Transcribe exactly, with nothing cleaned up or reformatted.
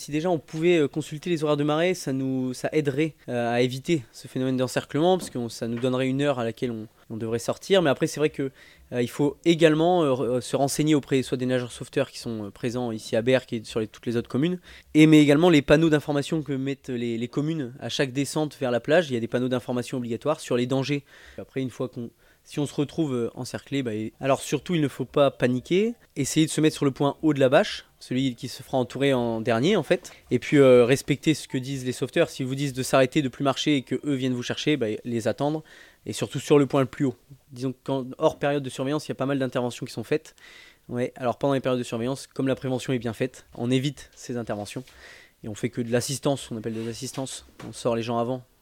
Si déjà on pouvait euh, consulter les horaires de marée, ça nous ça aiderait euh, à éviter ce phénomène d'encerclement, parce que on- ça nous donnerait une heure à laquelle on, on devrait sortir. Mais après, c'est vrai que euh, il faut également euh, re- se renseigner auprès soit des nageurs sauveteurs qui sont euh, présents ici à Berck et sur les- toutes les autres communes, et mais également les panneaux d'information que mettent les, les communes à chaque descente vers la plage. Il y a des panneaux d'information obligatoires sur les dangers. Après, une fois qu'on si on se retrouve euh, encerclé, bah, et- alors surtout il ne faut pas paniquer, essayer de se mettre sur le point haut de la bâche, celui qui se fera entourer en dernier en fait, et puis euh, respecter ce que disent les sauveteurs. S'ils vous disent de s'arrêter, de plus marcher et que eux viennent vous chercher, bah, les attendre, et surtout sur le point le plus haut. Disons qu'en hors période de surveillance, il y a pas mal d'interventions qui sont faites. Ouais, alors pendant les périodes de surveillance, comme la prévention est bien faite, on évite ces interventions et on fait que de l'assistance, on appelle de l'assistance. On sort les gens avant